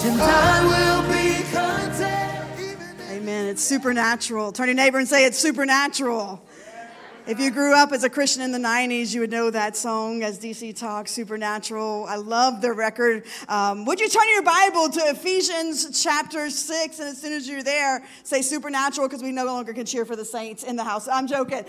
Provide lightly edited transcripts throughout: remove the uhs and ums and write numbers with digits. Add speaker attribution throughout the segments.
Speaker 1: and I will be content.
Speaker 2: Amen. It's supernatural. Turn to your neighbor and say it's supernatural. If you grew up as a Christian in the 90s, you would know that song as DC talks, Supernatural. I love the record. Would you turn your Bible to Ephesians chapter 6? And as soon as you're there, say supernatural, because we no longer can cheer for the saints in the house. I'm joking.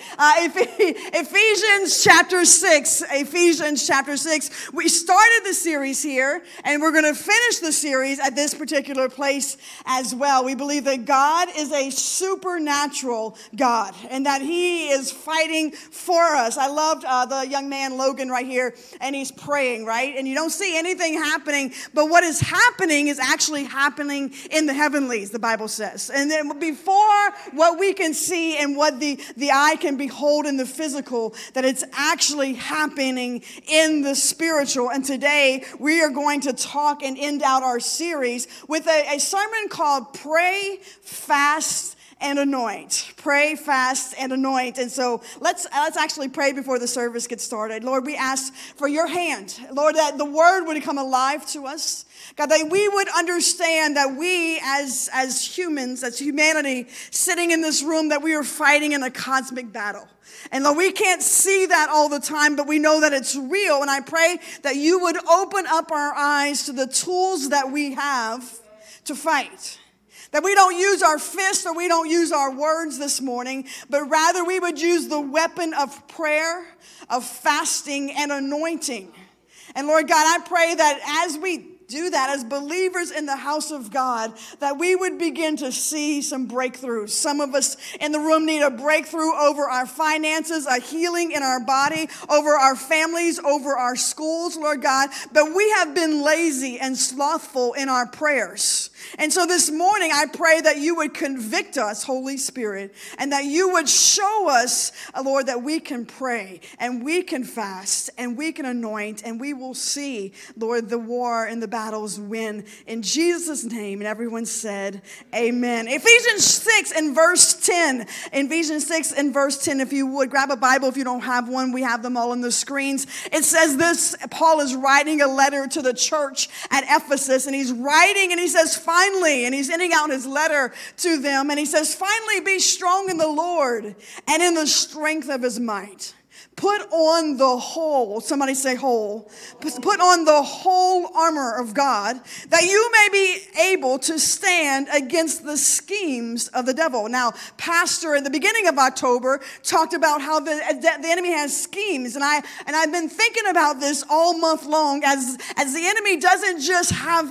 Speaker 2: Ephesians chapter 6. Ephesians chapter 6. We started the series here, and we're going to finish the series at this particular place as well. We believe that God is a supernatural God, and that He is fighting for us. I loved the young man Logan right here, and he's praying, right? And you don't see anything happening, but what is happening is actually happening in the heavenlies, the Bible says. And then before what we can see and what the eye can behold in the physical, that it's actually happening in the spiritual. And today we are going to talk and end out our series with a sermon called Pray, Fast, and Anoint. Pray, fast, and anoint. And so let's actually pray before the service gets started. Lord, we ask for your hand. Lord, that the word would come alive to us. God, that we would understand that we as humans, as humanity, sitting in this room, that we are fighting in a cosmic battle. And Lord, we can't see that all the time, but we know that it's real. And I pray that you would open up our eyes to the tools that we have to fight. That we don't use our fists or we don't use our words this morning, but rather we would use the weapon of prayer, of fasting, and anointing. And Lord God, I pray that as we do that as believers in the house of God, that we would begin to see some breakthroughs. Some of us in the room need a breakthrough over our finances, a healing in our body, over our families, over our schools, Lord God. But we have been lazy and slothful in our prayers. And so this morning, I pray that you would convict us, Holy Spirit, and that you would show us, Lord, that we can pray and we can fast and we can anoint and we will see, Lord, the war and the battles win in Jesus' name. And everyone said, amen. Ephesians 6 and verse 10. Ephesians 6 and verse 10, if you would, grab a Bible if you don't have one. We have them all on the screens. It says this, Paul is writing a letter to the church at Ephesus, and he's writing and he says, finally, and he's ending out his letter to them, and he says, finally be strong in the Lord and in the strength of his might. Put on the whole, somebody say whole, put on the whole armor of God, that you may be able to stand against the schemes of the devil. Now, Pastor at the beginning of October talked about how the enemy has schemes, and I've been thinking about this all month long, as the enemy doesn't just have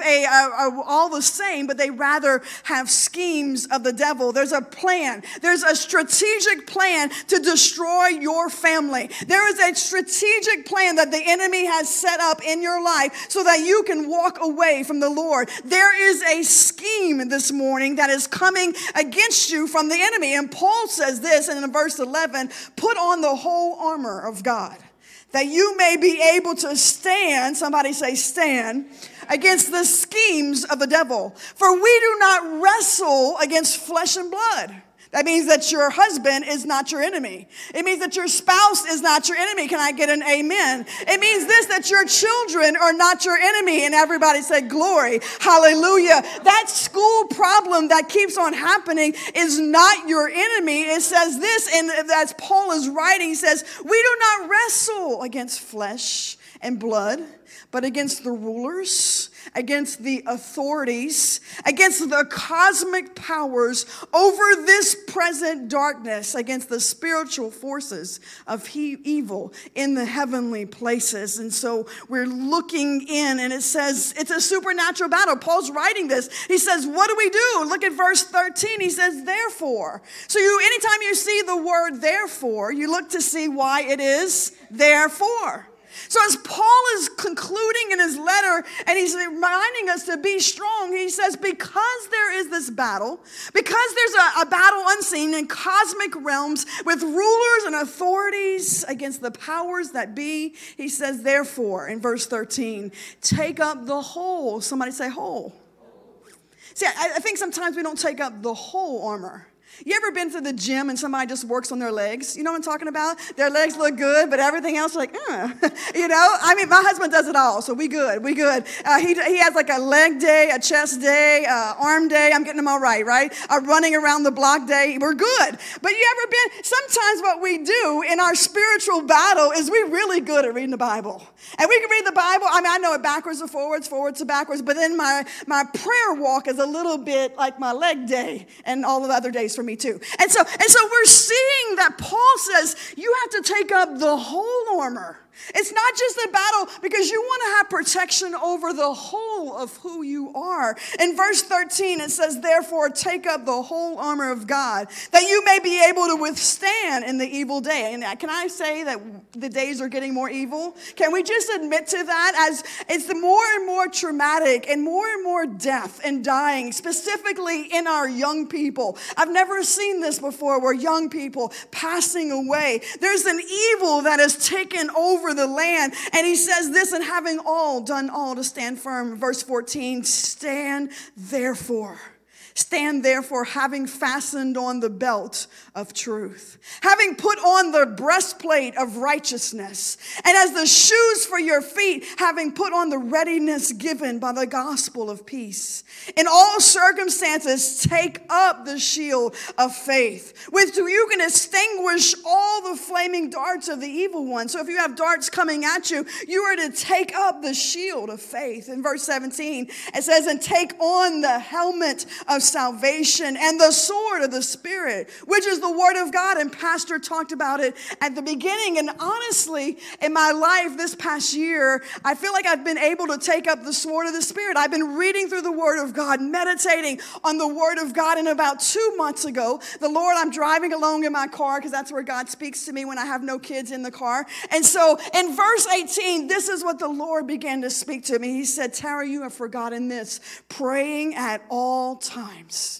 Speaker 2: all the same, but they rather have schemes of the devil. There's a plan. There's a strategic plan to destroy your family. There is a strategic plan that the enemy has set up in your life so that you can walk away from the Lord. There is a scheme this morning that is coming against you from the enemy. And Paul says this in verse 11, put on the whole armor of God, that you may be able to stand, somebody say stand, against the schemes of the devil. For we do not wrestle against flesh and blood. That means that your husband is not your enemy. It means that your spouse is not your enemy. Can I get an amen? It means this, that your children are not your enemy. And everybody say glory, hallelujah. That school problem that keeps on happening is not your enemy. It says this, and as Paul is writing, he says, we do not wrestle against flesh and blood, but against the rulers, against the authorities, against the cosmic powers over this present darkness, against the spiritual forces of evil in the heavenly places. And so we're looking in, and it says it's a supernatural battle. Paul's writing this. He says, what do we do? Look at verse 13. He says, therefore. So anytime you see the word therefore, you look to see why it is therefore. So as Paul is concluding in his letter, and he's reminding us to be strong, he says, because there is this battle, because there's a battle unseen in cosmic realms with rulers and authorities against the powers that be, he says, therefore, in verse 13, take up the whole. Somebody say whole. See, I think sometimes we don't take up the whole armor. You ever been to the gym and somebody just works on their legs? You know what I'm talking about? Their legs look good, but everything else like, you know? I mean, my husband does it all, so we good. He has like a leg day, a chest day, arm day. I'm getting them all right? A running around the block day. We're good. But you ever been, sometimes what we do in our spiritual battle is we're really good at reading the Bible. And we can read the Bible. I mean, I know it backwards to forwards to backwards, but then my prayer walk is a little bit like my leg day and all of the other days for me too. And so we're seeing that Paul says you have to take up the whole armor. It's not just a battle because you want to have protection over the whole of who you are. In verse 13, it says, therefore, take up the whole armor of God, that you may be able to withstand in the evil day. And can I say that the days are getting more evil? Can we just admit to that as it's more and more traumatic and more death and dying, specifically in our young people. I've never seen this before where young people passing away. There's an evil that has taken over the land. And he says this, and having done all to stand firm. Verse 14, stand therefore, having fastened on the belt of truth, having put on the breastplate of righteousness, and as the shoes for your feet, having put on the readiness given by the gospel of peace. In all circumstances, take up the shield of faith, with which you can extinguish all the flaming darts of the evil one. So if you have darts coming at you, you are to take up the shield of faith. In verse 17, it says, and take on the helmet of salvation and the sword of the Spirit, which is the word of God. And Pastor talked about it at the beginning. And honestly, in my life this past year, I feel like I've been able to take up the sword of the Spirit. I've been reading through the word of God, meditating on the word of God. And about 2 months ago, I'm driving along in my car because that's where God speaks to me when I have no kids in the car. And so in verse 18, this is what the Lord began to speak to me. He said, Tara, you have forgotten this, praying at all times.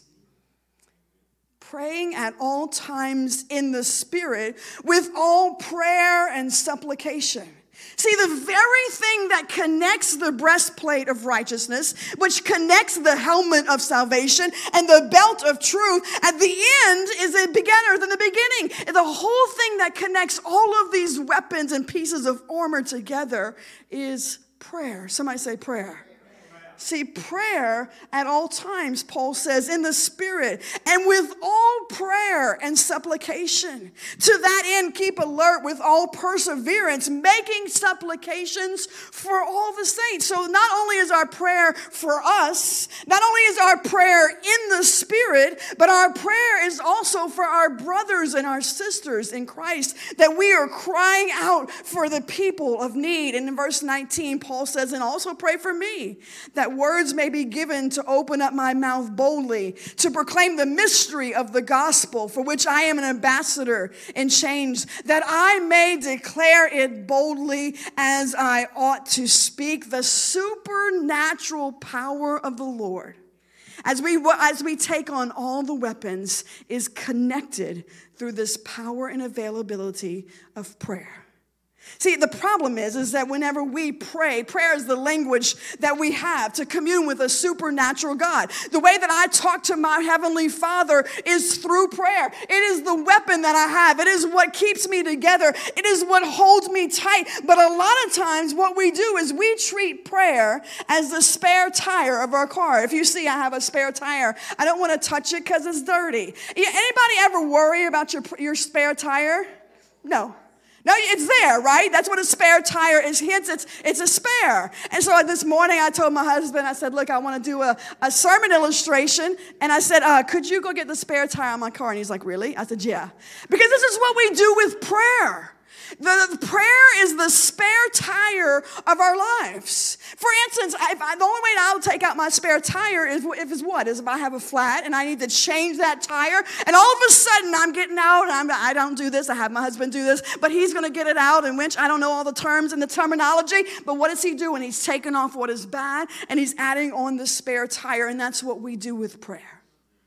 Speaker 2: Praying at all times in the Spirit with all prayer and supplication. See, the very thing that connects the breastplate of righteousness, which connects the helmet of salvation and the belt of truth, at the end is a beginner than the beginning. The whole thing that connects all of these weapons and pieces of armor together is prayer. Somebody say prayer. See, prayer at all times, Paul says, in the Spirit, and with all prayer and supplication. To that end, keep alert with all perseverance, making supplications for all the saints. So not only is our prayer for us, not only is our prayer in the Spirit, but our prayer is also for our brothers and our sisters in Christ, that we are crying out for the people of need. And in verse 19, Paul says, and also pray for me, that words may be given to open up my mouth boldly, to proclaim the mystery of the gospel, for which I am an ambassador in chains, that I may declare it boldly as I ought to speak the supernatural power of the Lord. As we take on all the weapons is connected through this power and availability of prayer. See, the problem is that whenever we pray, prayer is the language that we have to commune with a supernatural God. The way that I talk to my Heavenly Father is through prayer. It is the weapon that I have. It is what keeps me together. It is what holds me tight. But a lot of times what we do is we treat prayer as the spare tire of our car. If you see I have a spare tire, I don't want to touch it because it's dirty. Anybody ever worry about your spare tire? No. No, it's there, right? That's what a spare tire is. It's a spare. And so this morning I told my husband, I said, look, I want to do a sermon illustration. And I said, could you go get the spare tire on my car? And he's like, really? I said, yeah. Because this is what we do with prayer. The prayer is the spare tire of our lives. For instance, the only way I'll take out my spare tire is if I have a flat and I need to change that tire, and all of a sudden I'm getting out, and I don't do this, I have my husband do this, but he's going to get it out, and winch, I don't know all the terms and the terminology, but what is he doing? He's taking off what is bad, and he's adding on the spare tire, and that's what we do with prayer.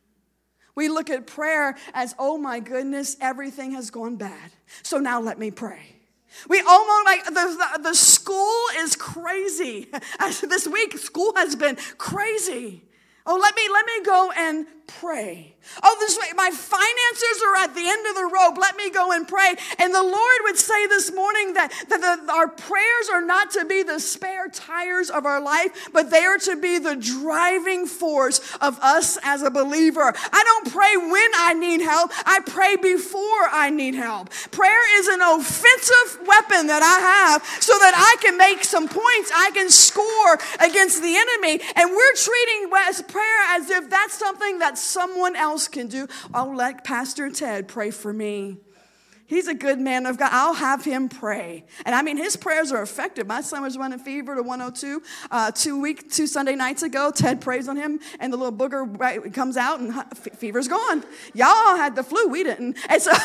Speaker 2: We look at prayer as, oh my goodness, everything has gone bad, so now let me pray. We almost the school is crazy. This week, school has been crazy. Oh, let me go and pray. Oh, this way, my finances are at the end of the rope. Let me go and pray. And the Lord would say this morning that our prayers are not to be the spare tires of our life, but they are to be the driving force of us as a believer. I don't pray when I need help. I pray before I need help. Prayer is an offensive weapon that I have so that I can make some points. I can score against the enemy. And we're treating prayer as if that's something that someone else can do. I'll let Pastor Ted pray for me. He's a good man of God. I'll have him pray. And I mean, his prayers are effective. My son was running fever to 102 two Sunday nights ago. Ted prays on him, and the little booger comes out, and fever's gone. Y'all had the flu. We didn't. And so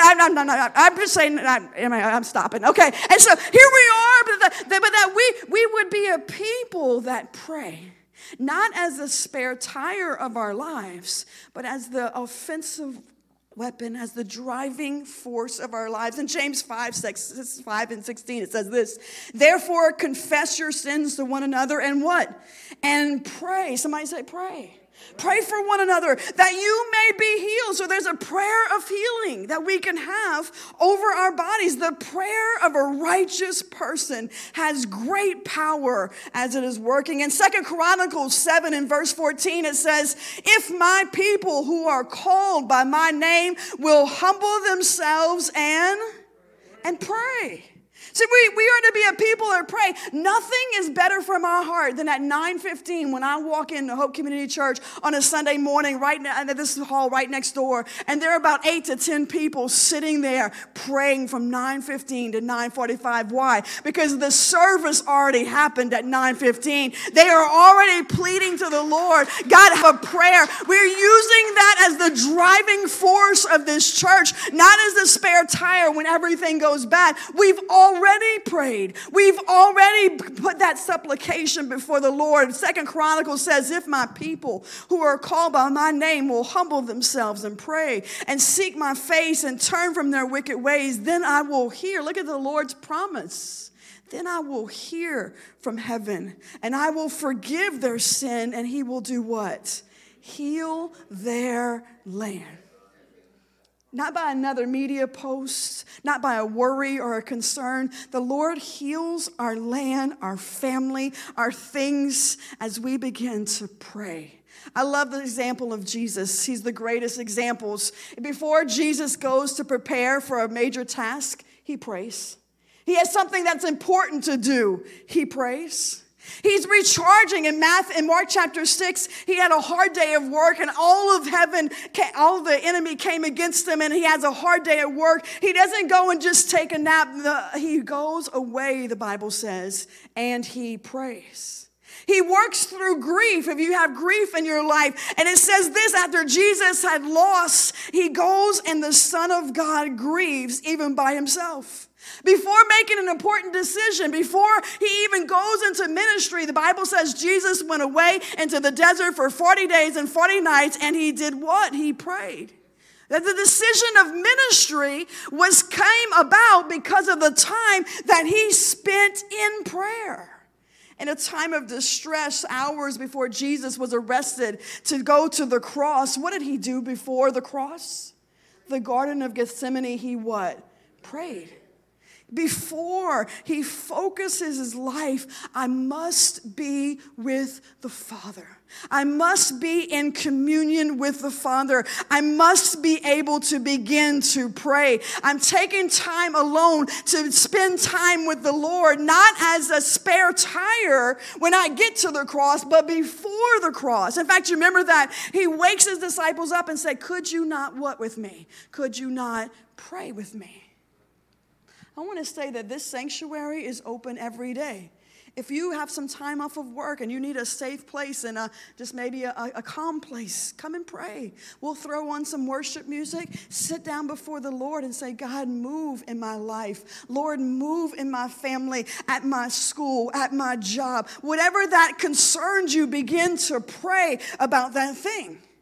Speaker 2: I'm just saying, I'm stopping. Okay. And so here we are, but that we would be a people that pray. Not as the spare tire of our lives, but as the offensive weapon, as the driving force of our lives. In James 5 and 16, it says this: therefore confess your sins to one another and what? And pray. Somebody say pray. Pray for one another that you may be healed. So there's a prayer of healing that we can have over our bodies. The prayer of a righteous person has great power as it is working. In 2 Chronicles 7 and verse 14, it says, if my people who are called by my name will humble themselves and pray. See, we are to be a people that pray. Nothing is better from our heart than at 9:15 when I walk into Hope Community Church on a Sunday morning right now, and this hall right next door, and there are about 8 to 10 people sitting there praying from 9:15 to 9:45. Why? Because the service already happened at 9:15. They are already pleading to the Lord. God, have a prayer. We're using that as the driving force of this church, not as the spare tire when everything goes bad. We've already prayed. We've already put that supplication before the Lord. 2 Chronicles says, if my people who are called by my name will humble themselves and pray and seek my face and turn from their wicked ways, then I will hear. Look at the Lord's promise. Then I will hear from heaven and I will forgive their sin, and he will do what? Heal their land. Not by another media post, not by a worry or a concern. The Lord heals our land, our family, our things as we begin to pray. I love the example of Jesus. He's the greatest examples. Before Jesus goes to prepare for a major task, he prays. He has something that's important to do. He prays. He's recharging in Mark chapter 6. He had a hard day of work, and all of heaven, all the enemy came against him, and he has a hard day at work. He doesn't go and just take a nap. He goes away, the Bible says, and he prays. He works through grief, if you have grief in your life. And it says this: after Jesus had lost, he goes and the Son of God grieves even by himself. Before making an important decision, before he even goes into ministry, the Bible says Jesus went away into the desert for 40 days and 40 nights, and he did what? He prayed. That the decision of ministry came about because of the time that he spent in prayer. In a time of distress, hours before Jesus was arrested to go to the cross, what did he do before the cross? The Garden of Gethsemane, he what? Prayed. Before he focuses his life, I must be with the Father. I must be in communion with the Father. I must be able to begin to pray. I'm taking time alone to spend time with the Lord, not as a spare tire when I get to the cross, but before the cross. In fact, you remember that he wakes his disciples up and said, could you not what with me? Could you not pray with me? I want to say that this sanctuary is open every day. If you have some time off of work and you need a safe place and just maybe a calm place, come and pray. We'll throw on some worship music, sit down before the Lord and say, God, move in my life. Lord, move in my family, at my school, at my job. Whatever that concerns you, begin to pray about that thing.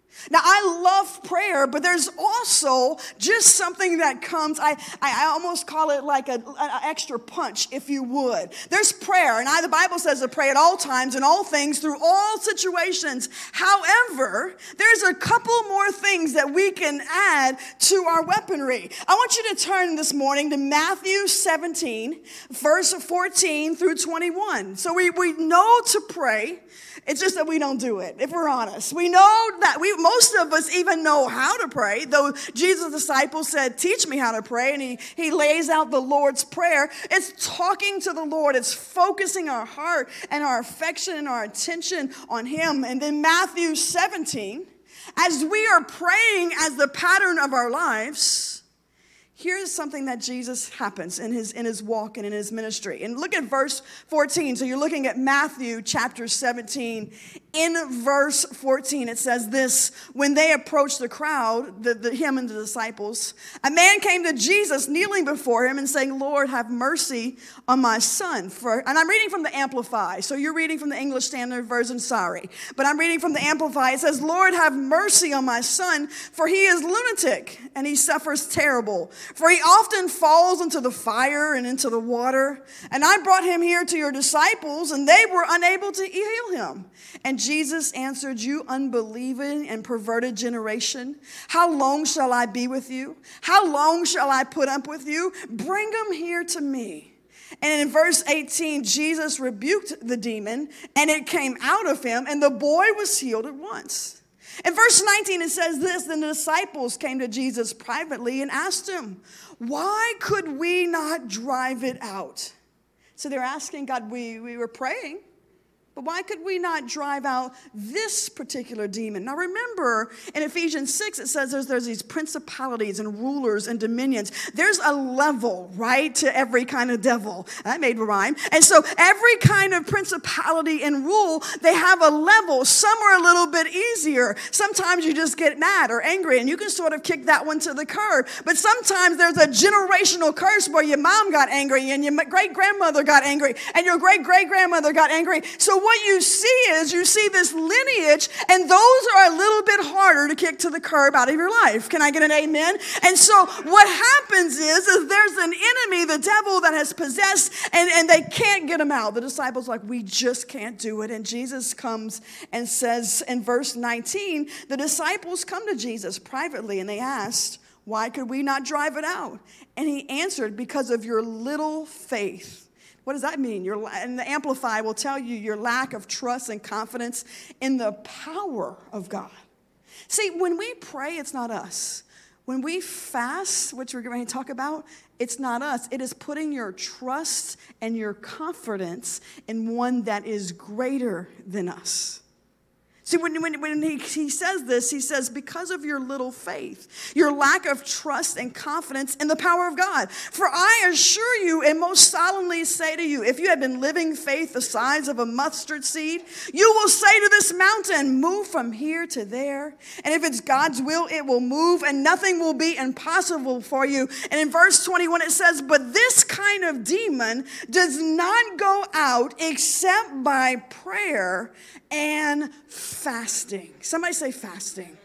Speaker 2: Now, I love prayer, but there's also just something that comes, I almost call it like an extra punch, if you would. There's prayer, and the Bible says to pray at all times and all things through all situations. However, there's a couple more things that we can add to our weaponry. I want you to turn this morning to Matthew 17, verse 14 through 21. So we know to pray. It's just that we don't do it, if we're honest. We know that most of us even know how to pray, though Jesus' disciples said, teach me how to pray, and he lays out the Lord's Prayer. It's talking to the Lord. It's focusing our heart and our affection and our attention on him. And then Matthew 17, as we are praying as the pattern of our lives, here's something that Jesus happens in his walk and in his ministry. And look at verse 14. So you're looking at Matthew chapter 17. In verse 14, it says this: when they approached the crowd, him and the disciples, a man came to Jesus, kneeling before him and saying, Lord, have mercy on my son. And I'm reading from the Amplify. So you're reading from the English Standard Version, sorry. But I'm reading from the Amplify. It says, Lord, have mercy on my son, for he is lunatic and he suffers terrible. For he often falls into the fire and into the water. And I brought him here to your disciples, and they were unable to heal him. And Jesus answered, you unbelieving and perverted generation, how long shall I be with you? How long shall I put up with you? Bring him here to me. And in verse 18, Jesus rebuked the demon, and it came out of him, and the boy was healed at once. In verse 19, it says this: then the disciples came to Jesus privately and asked him, why could we not drive it out? So they're asking God, we were praying, but why could we not drive out this particular demon? Now remember, in Ephesians 6, it says there's these principalities and rulers and dominions. There's a level, right, to every kind of devil. That made a rhyme. And so every kind of principality and rule, they have a level. Some are a little bit easier. Sometimes you just get mad or angry, and you can sort of kick that one to the curb. But sometimes there's a generational curse where your mom got angry, and your great-grandmother got angry, and your great-great-grandmother got angry. So what you see is you see this lineage, and those are a little bit harder to kick to the curb out of your life. Can I get an amen? And so what happens is there's an enemy, the devil, that has possessed, and they can't get him out. The disciples are like, we just can't do it. And Jesus comes and says in verse 19, the disciples come to Jesus privately, and they asked, why could we not drive it out? And he answered, because of your little faith. What does that mean? And the Amplify will tell you your lack of trust and confidence in the power of God. See, when we pray, it's not us. When we fast, which we're going to talk about, it's not us. It is putting your trust and your confidence in one that is greater than us. See, when he says this, he says, because of your little faith, your lack of trust and confidence in the power of God. For I assure you and most solemnly say to you, if you have been living faith the size of a mustard seed, you will say to this mountain, move from here to there. And if it's God's will, it will move, and nothing will be impossible for you. And in verse 21, it says, but this kind of demon does not go out except by prayer and fasting. Somebody say fasting.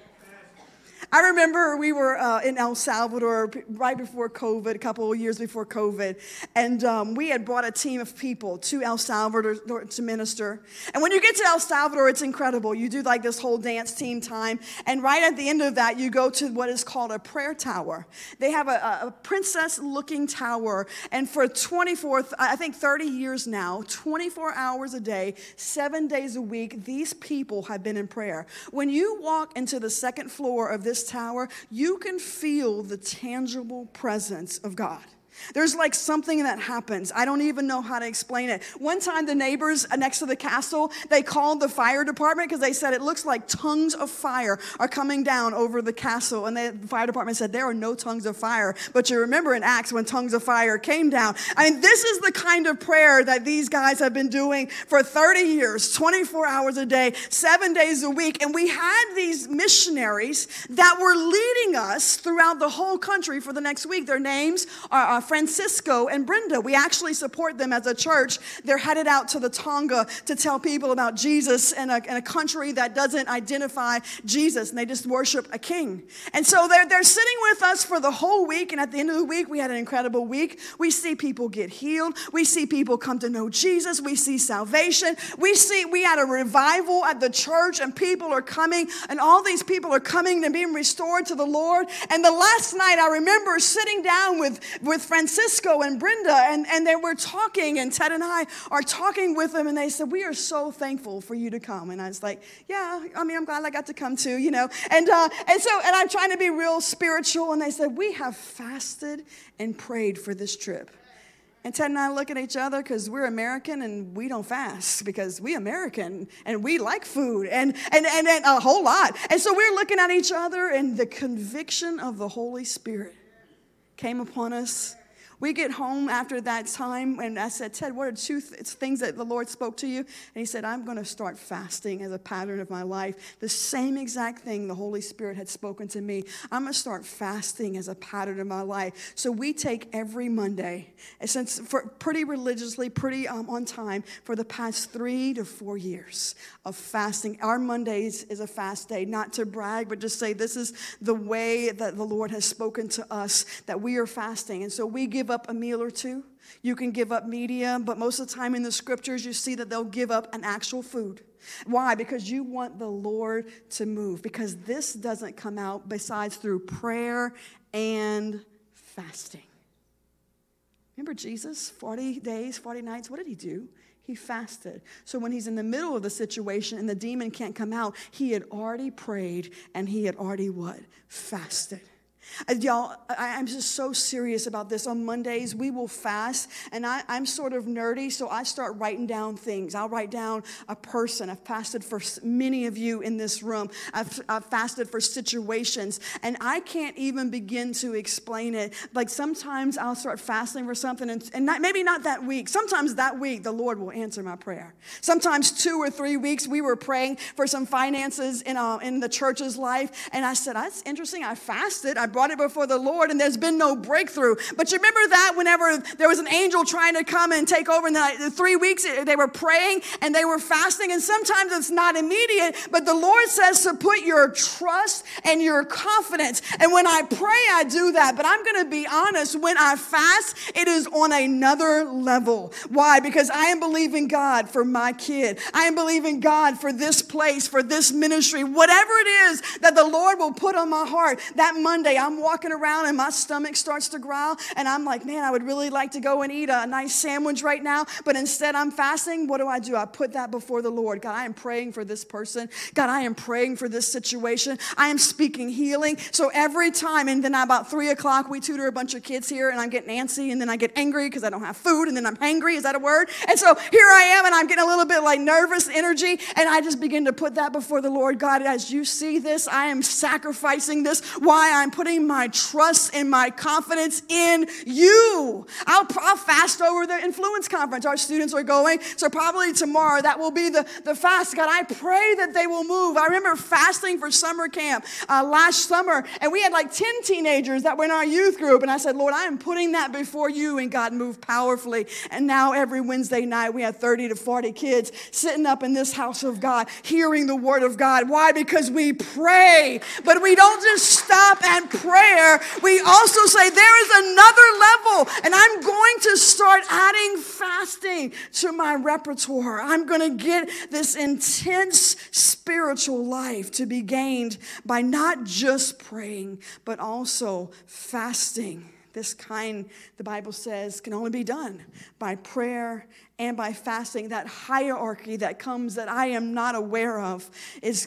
Speaker 2: I remember we were in El Salvador right before COVID, a couple of years before COVID, and we had brought a team of people to El Salvador to minister. And when you get to El Salvador, it's incredible. You do like this whole dance team time, and right at the end of that, you go to what is called a prayer tower. They have a princess-looking tower, and for 30 years now, 24 hours a day, 7 days a week, these people have been in prayer. When you walk into the second floor of this tower, you can feel the tangible presence of God. There's like something that happens. I don't even know how to explain it. One time the neighbors next to the castle, they called the fire department because they said it looks like tongues of fire are coming down over the castle. And the fire department said there are no tongues of fire. But you remember in Acts when tongues of fire came down. I mean, this is the kind of prayer that these guys have been doing for 30 years, 24 hours a day, 7 days a week. And we had these missionaries that were leading us throughout the whole country for the next week. Their names are Francisco and Brenda. We actually support them as a church. They're headed out to the Tonga to tell people about Jesus in a country that doesn't identify Jesus, and they just worship a king. And so they're sitting with us for the whole week, and at the end of the week, we had an incredible week. We see people get healed. We see people come to know Jesus. We see salvation. We had a revival at the church, and people are coming, and all these people are coming and being restored to the Lord. And the last night, I remember sitting down with Francisco and Brenda, and they were talking, and Ted and I are talking with them, and they said, we are so thankful for you to come. And I was like, yeah, I mean, I'm glad I got to come too, you know. And I'm trying to be real spiritual, and they said, we have fasted and prayed for this trip. And Ted and I look at each other because we're American and we don't fast because we American and we like food and a whole lot. And so we're looking at each other, and the conviction of the Holy Spirit came upon us. We get home after that time, and I said, Ted, what are two things that the Lord spoke to you? And he said, I'm going to start fasting as a pattern of my life. The same exact thing the Holy Spirit had spoken to me. I'm going to start fasting as a pattern of my life. So we take every Monday, since pretty religiously, pretty on time, for the past 3 to 4 years of fasting. Our Mondays is a fast day, not to brag, but just say this is the way that the Lord has spoken to us, that we are fasting. And so we give up a meal or two. You can give up media, but most of the time in the scriptures you see that they'll give up an actual food. Why? Because you want the Lord to move. Because this doesn't come out besides through prayer and fasting. Remember Jesus, 40 days, 40 nights, what did he do? He fasted. So when he's in the middle of the situation and the demon can't come out, he had already prayed and he had already what? Fasted. Y'all, I'm just so serious about this. On Mondays, we will fast, and I'm sort of nerdy, so I start writing down things. I'll write down a person. I've fasted for many of you in this room. I've fasted for situations, and I can't even begin to explain it. Like sometimes I'll start fasting for something, and maybe not that week. Sometimes that week, the Lord will answer my prayer. Sometimes 2 or 3 weeks, we were praying for some finances in the church's life, and I said, that's interesting. I fasted. I brought it before the Lord, and there's been no breakthrough. But you remember that whenever there was an angel trying to come and take over, and the 3 weeks they were praying and they were fasting, and sometimes it's not immediate, but the Lord says to put your trust and your confidence. And when I pray, I do that. But I'm going to be honest, when I fast, it is on another level. Why? Because I am believing God for my kid. I am believing God for this place, for this ministry, whatever it is that the Lord will put on my heart. That Monday, I'm walking around and my stomach starts to growl, and I'm like, man, I would really like to go and eat a nice sandwich right now, but instead I'm fasting. What do? I put that before the Lord. God, I am praying for this person. God, I am praying for this situation. I am speaking healing. So every time, and then about 3 o'clock, we tutor a bunch of kids here, and I'm getting antsy, and then I get angry because I don't have food, and then I'm hangry. Is that a word? And so here I am, and I'm getting a little bit like nervous energy, and I just begin to put that before the Lord. God, as you see this, I am sacrificing this. Why? I'm putting my trust and my confidence in you. I'll fast over the Influence Conference. Our students are going, so probably tomorrow that will be the fast. God, I pray that they will move. I remember fasting for summer camp last summer, and we had like 10 teenagers that were in our youth group, and I said, Lord, I am putting that before you, and God moved powerfully. And now every Wednesday night we have 30 to 40 kids sitting up in this house of God, hearing the word of God. Why? Because we pray, but we don't just stop at prayer. We also say there is another level, and I'm going to start adding fasting to my repertoire. I'm going to get this intense spiritual life to be gained by not just praying, but also fasting. This kind, the Bible says, can only be done by prayer and by fasting. That hierarchy that comes that I am not aware of is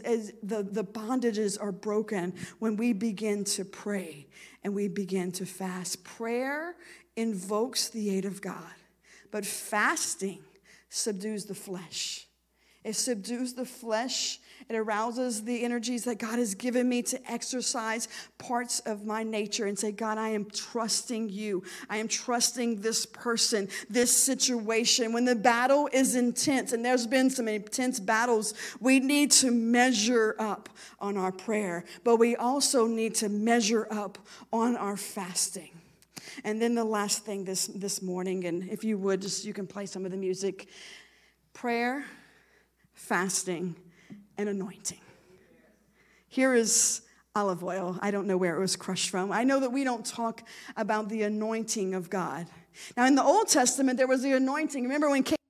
Speaker 2: the bondages are broken when we begin to pray and we begin to fast. Prayer invokes the aid of God, but fasting subdues the flesh. It subdues the flesh. It arouses the energies that God has given me to exercise parts of my nature and say, God, I am trusting you. I am trusting this person, this situation. When the battle is intense, and there's been some intense battles, we need to measure up on our prayer, but we also need to measure up on our fasting. And then the last thing this morning, and if you would, just you can play some of the music. Prayer, fasting, and anointing. Here is olive oil. I don't know where it was crushed from. I know that we don't talk about the anointing of God. Now, in the Old Testament, there was the anointing. Remember when King